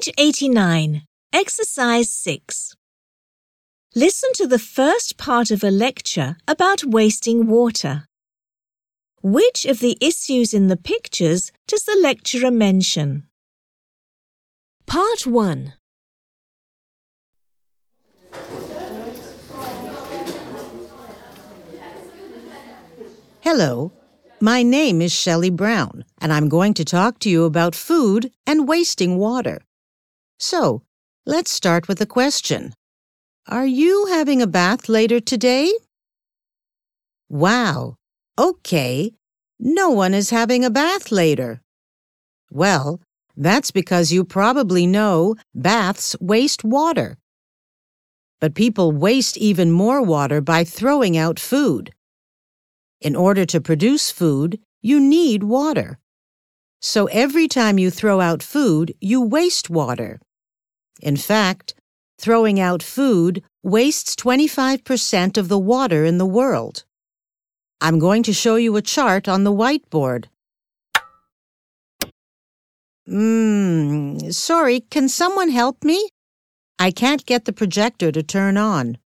Page 89, Exercise 6. Listen to the first part of a lecture about wasting water. Which of the issues in the pictures does the lecturer mention? Part 1. Hello, my name is Shelley Brown, and I'm going to talk to you about food and wasting water. So, let's start with a question. Are you having a bath later today? Wow, okay, no one is having a bath later. Well, that's because you probably know baths waste water. But people waste even more water by throwing out food. In order to produce food, you need water. So every time you throw out food, you waste water. In fact, throwing out food wastes 25% of the water in the world. I'm going to show you a chart on the whiteboard. Sorry, can someone help me? I can't get the projector to turn on.